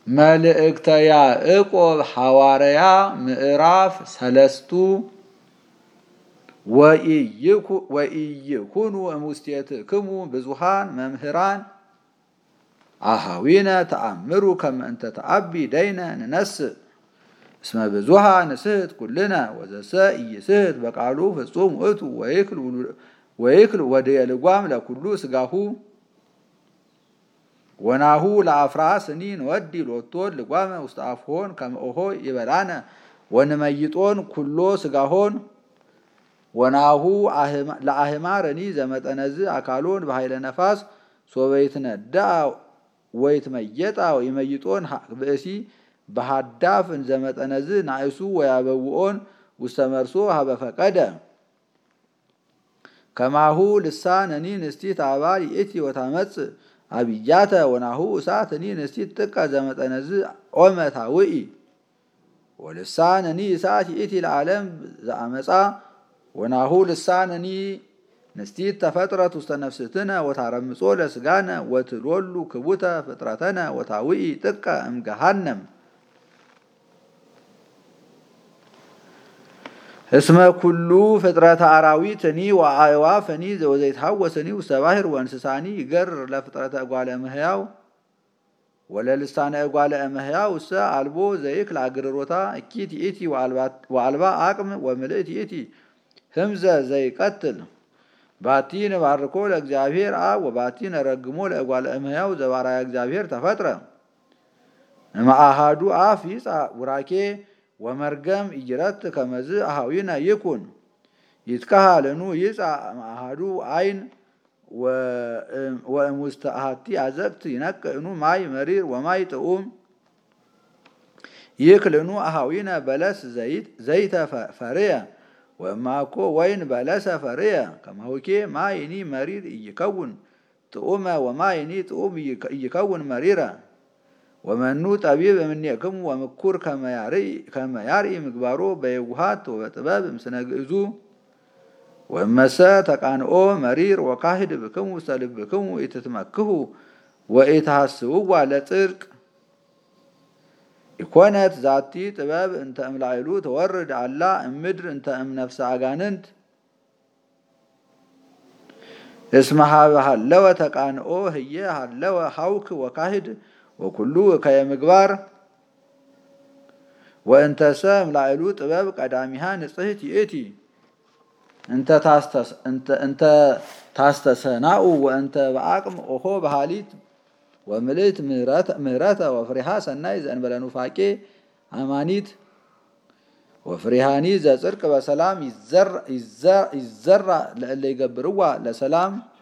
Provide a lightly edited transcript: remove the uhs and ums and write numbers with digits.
መልእክተ ያዕቆብ ሐዋርያ ምዕራፍ 3 ወኢይኩኑ እሙስቴትክሙ ብዙሃን መምህራን አሃዊነ ተአምሩ ከመ እንተ ተአቢ ደይነ ንነስእ እስመ ብዙሃ ንስሕት ኩልነ ወዘሰ ኢይስሕት በቃሉ ፍጹም ውእቱ ወይክል ወድየ ልጓም ለኩሉ ስጋሁ ወናሁ ለአፍራስኒ ንወዲ ሎቶን ልጓመ ውስተ አፍሆን ከመ ኦሆ ይበላነ ወንመይጦን ኩሎ ስጋሆን ወናሁ ለአህማረኒ ዘመጠነዝ አካሎን በኃይለ ነፋስ ሶበይትነዳ ወይትመየጣ ወይመይጦን ብእሲ በሃዳፍ ዘመጠነዝ ናእሱ ወያበውኦን ውስተ መርሶ ሀበ ፈቀደ ከማሁ ልሳነኒ ንስቲት አባል ይእቲ ወታመጽእ አብያተ ወናሁ እሳትኒ ንስቲት ጥቀ ዘመጠነዝ ኦመታውኢ ወልሳነኒ እሳት ይእቲ ለዓለም ዘአመፃ ወናሁ ልሳነኒ ንስቲት ተፈጥረት ውስተ ነፍስትነ ወታረምጾ ለስጋነ ወትሎሉ ክቡተ ፍጥረተነ ወታውኢ ጥቀ እምገሃነም እስመ ኩሉ ፍጥረተ አራዊትኒ ወአዕዋፍኒ ወዘይትሐወስኒ ውስተ ባሕር ወእንስሳኒ ይገርር ለፍጥረተ እጓለ እመሕያው ወለልሳነ እጓለ እመሕያው እሰ አልቦ ዘይክል አግርሮታ እኪት ይእቲ ወአልባ አቅም ወምልእት ይእቲ ህምዘ ዘይቀትል ባቲ ንባርኮ ለእግዚአብሔር አብ ወባቲ ነረግሞ ለእጓለ እመሕያው ዘባራያ እግዚአብሔር ተፈጥረ እምአሃዱ አፍ ይጻእ ቡራኬ ወመርገም ኢይረት ከመዝ አሃዊነ ይኩን ይትከሃለኑ ይጻእ እምአሃዱ አይን ወእሙስተ አሐቲ አዘቅት ይነቅዕኑ ማይ መሪር ወማይ ጥዑም ይክልኑ አሃዊነ በለስ ዘይተ ፈርየ ወማኮ ወይን በለሰ ፈርየ ከማሁኬ ማይኒ መሪር ኢይከውን ጥዑመ ወማይኒ ጥዑም ኢይከውን መሪረ ወመኑ ጠቢብ እምኔክሙ ወምኩር ከመ ያርኢ ምግባሮ በየውሃት ወበጥበብ እምስነ ግእዙ ወመሰ ተቃንኦ መሪር ወካህድ ብክሙ ውስተ ልብክሙ ኢትትመክሁ ወኢትሐስውዋ ለጽድቅ ኢኮነት ዛቲ ጥበብ እንተ እምላዕሉ ተወርድ አላ እምድር እንተ እምነፍሰ አጋንንት እስመ ሃለወ ተቃንኦ ህየ ሃለወ ሐውክ ወካህድ ወኩሉ ከየምግባር ወእንተሰ እምላዕሉ ጥበብ ቀዳሚሃ ንጽሕት ይእቲ እንተ ታስተሰናኡ ወእንተ በአቅም ኦሆ በሃሊት ወምልእት ምህረተ ወፍሪሃ ሰናይ ዘእንበለ ኑፋቄ አማኒት ወፍሪሃኒ ዘጽድቅ በሰላም ይዘራ ለእለ ይገብርዋ ለሰላም